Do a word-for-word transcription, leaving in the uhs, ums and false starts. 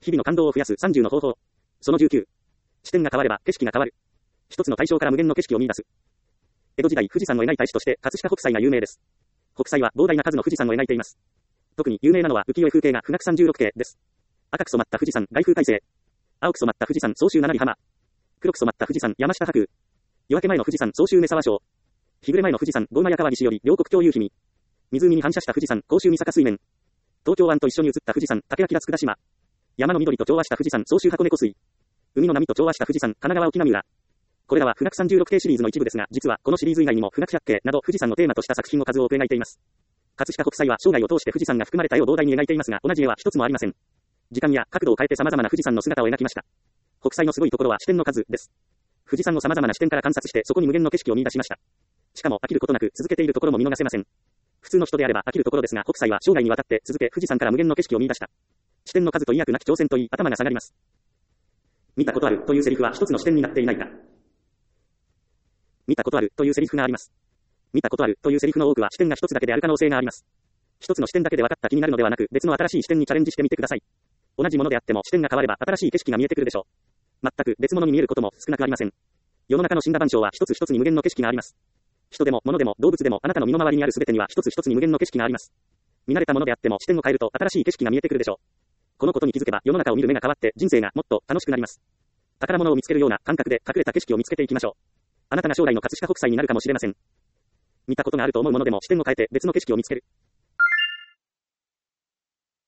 日々の感動を増やすさんじゅうの方法。そのじゅうきゅう。視点が変われば景色が変わる。一つの対象から無限の景色を見出す。江戸時代、富士山を描いた絵師として、葛飾北斎が有名です。北斎は膨大な数の富士山を描いています。特に有名なのは浮世絵風景画富岳さんじゅうろく景です。赤く染まった富士山、外風快晴。青く染まった富士山、総州七里浜。黒く染まった富士山、山下白空。夜明け前の富士山、総州根沢荘。日暮れ前の富士山、郷間や川岸より両国共有氷見。湖に反射した富士山、甲州三坂水面。東京湾と一緒に映った富士山、竹明津佃島。山の緑と調和した富士山、総州箱根湖水。海の波と調和した富士山、神奈川沖浪浦。これらは富岳さんじゅうろく景シリーズの一部ですが、実はこのシリーズ以外にも富岳百景など富士山をテーマとした作品を数多く描いています。葛飾北斎は生涯を通して富士山が含まれた絵を膨大に描いていますが、同じ絵は一つもありません。時間や角度を変えて様々な富士山の姿を描きました。北斎のすごいところは視点の数です。富士山を様々な視点から観察してそこに無限の景色を見出しました。しかも飽きることなく続けているところも見逃せません。普通の人であれば飽きるところですが、北斎は生涯にわたって続け富士山から無限の景色を見出した。視点の数と意訳なき挑戦といい頭が下がります。見たことあるというセリフは一つの視点になっていないか。見たことあるというセリフがあります。見たことあるというセリフの多くは視点が一つだけである可能性があります。一つの視点だけで分かった気になるのではなく、別の新しい視点にチャレンジしてみてください。同じものであっても視点が変われば新しい景色が見えてくるでしょう。全く別物に見えることも少なくありません。世の中の死んだ万象は一つ一つに無限の景色があります。人でも物でも動物でもあなたの身の回りにあるすべてには一つ一つに無限の景色があります。見慣れたものであっても視点を変えると新しい景色が見えてくるでしょう。このことに気づけば世の中を見る目が変わって人生がもっと楽しくなります。宝物を見つけるような感覚で隠れた景色を見つけていきましょう。あなたが将来の葛飾北斎になるかもしれません。見たことがあると思うものでも視点を変えて別の景色を見つける。